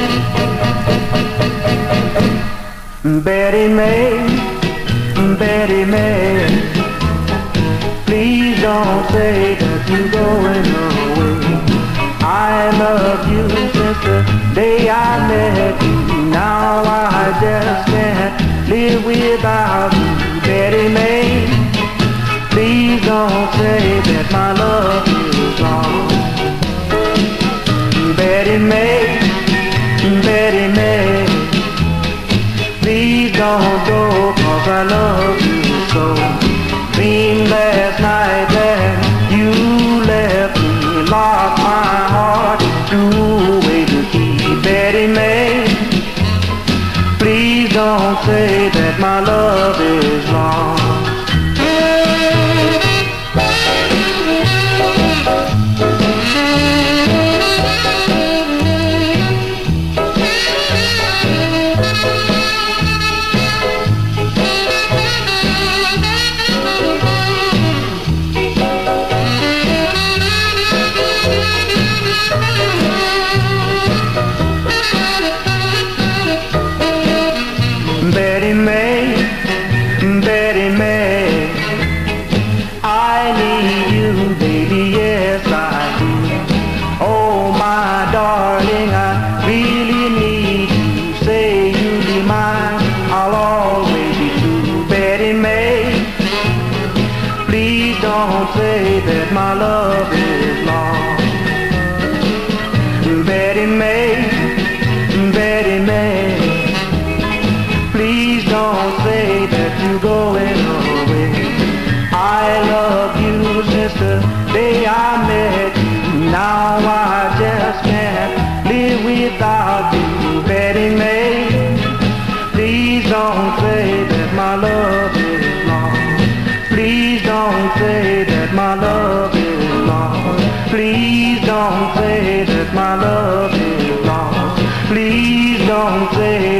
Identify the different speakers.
Speaker 1: Betty May, Betty May, please don't say that you're going away. I love you since the day I met you. Now I just can't live without you. Betty May, please don't say that my love is gone. Betty May, Betty May, please don't go, 'cause I love you so. Dreamed last night that you left me, lost my heart, threw away the key. Betty May, please don't say that my love is lost. Betty May, Betty May, I need you, baby, yes I do. Oh my darling, I really need you. Say you'll be mine, I'll always be true. Betty May, please don't say that my love is lost. Betty May, Betty May, please don't say that you're going away. I love you since the day I met you. Now I just can't live without you. Betty May, please don't say that my love is lost. Please don't say that my love is lost. Please don't say that my love is lost. Please don't say